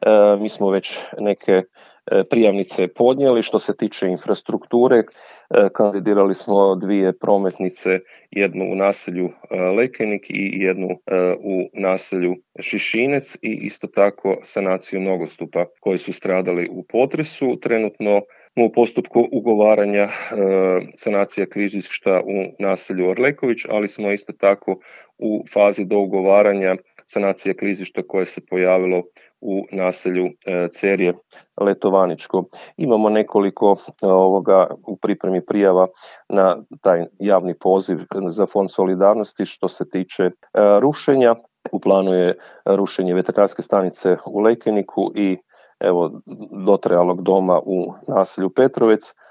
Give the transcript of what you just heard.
Mi smo već neke prijavnice podnijeli. Što se tiče infrastrukture, kandidirali smo 2 prometnice, jednu u naselju Lekenik i jednu u naselju Šišinec i isto tako sanaciju nogostupa koji su stradali u potresu. Trenutno smo u postupku ugovaranja sanacija klizišta u naselju Orleković, ali smo isto tako u fazi dougovaranja sanacije klizišta koje se pojavilo u naselju Cerje Letovaničko. Imamo nekoliko u pripremi prijava na taj javni poziv za Fond solidarnosti. Što se tiče rušenja, u planu je rušenje veterinarske stanice u Lekeniku i dotrajalog doma u naselju Petrovec.